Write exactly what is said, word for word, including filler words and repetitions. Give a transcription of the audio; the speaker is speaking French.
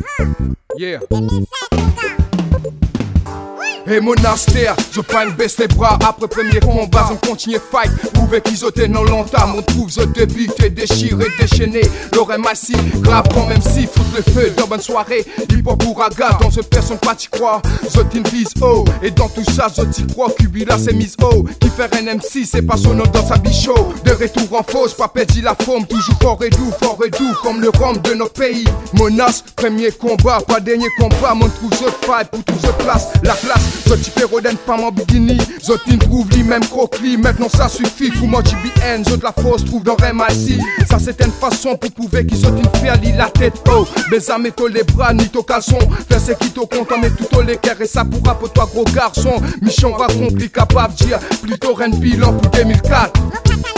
Yeah. Et monastère, je prends une baisse les bras après premier combat, je continue fight, prouver qu'ils étaient non longtemps, on trouve je débite et déchiré, déchaîné, l'oreille massif, grave quand même si, fout le feu, dans bonne soirée, hip hop pour raga, dans cette personne pas t'y crois, je t'invise oh, et dans tout ça je t'y crois, Kubila c'est mise oh, qui fait un M C, c'est pas son nom dans sa bichot, de retour en fausse, pas pédi la forme, toujours fort et doux, fort et doux, comme le rhum de notre pays, menace, premier combat, pas dernier combat, mon trouve je fight, pour tout je place, la classe, je t'y fais rodin femme en bikini, je t'inprouve li même croquis, maintenant ça suffit, pour moi G B N, je de la force trouve dans M I C, ça c'est une façon pour prouver qu'ils sont une faire li la tête oh, les amis to les bras, ni to caleçon, fais ce qui to content, mais tout au l'équerre, et ça pourra pour toi gros garçon, mission accompli, capable dire, plutôt rien de bilan pour deux mille quatre.